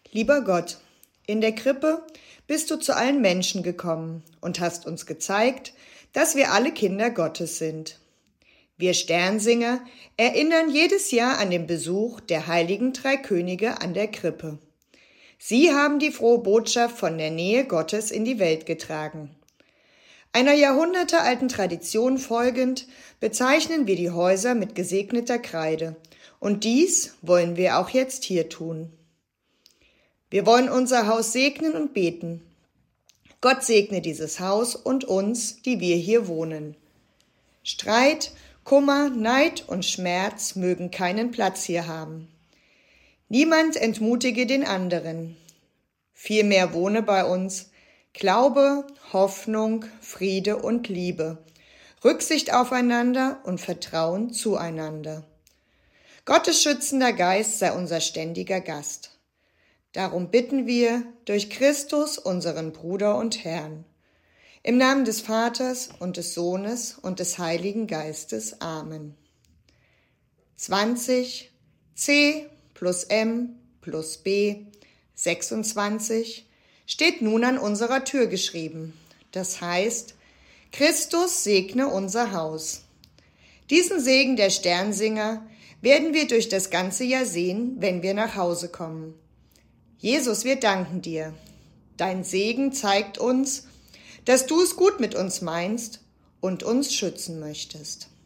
Lieber Gott, in der Krippe bist du zu allen Menschen gekommen und hast uns gezeigt, dass wir alle Kinder Gottes sind. Wir Sternsinger erinnern jedes Jahr an den Besuch der heiligen drei Könige an der Krippe. Sie haben die frohe Botschaft von der Nähe Gottes in die Welt getragen. Einer jahrhundertealten Tradition folgend bezeichnen wir die Häuser mit gesegneter Kreide, und dies wollen wir auch jetzt hier tun. Wir wollen unser Haus segnen und beten. Gott segne dieses Haus und uns, die wir hier wohnen. Streit, Kummer, Neid und Schmerz mögen keinen Platz hier haben. Niemand entmutige den anderen. Vielmehr wohne bei uns Glaube, Hoffnung, Friede und Liebe, Rücksicht aufeinander und Vertrauen zueinander. Gottes schützender Geist sei unser ständiger Gast. Darum bitten wir durch Christus, unseren Bruder und Herrn. Im Namen des Vaters und des Sohnes und des Heiligen Geistes. Amen. 20 C plus M plus B 26 steht nun an unserer Tür geschrieben. Das heißt, Christus segne unser Haus. Diesen Segen der Sternsinger werden wir durch das ganze Jahr sehen, wenn wir nach Hause kommen. Jesus, wir danken dir. Dein Segen zeigt uns, dass du es gut mit uns meinst und uns schützen möchtest.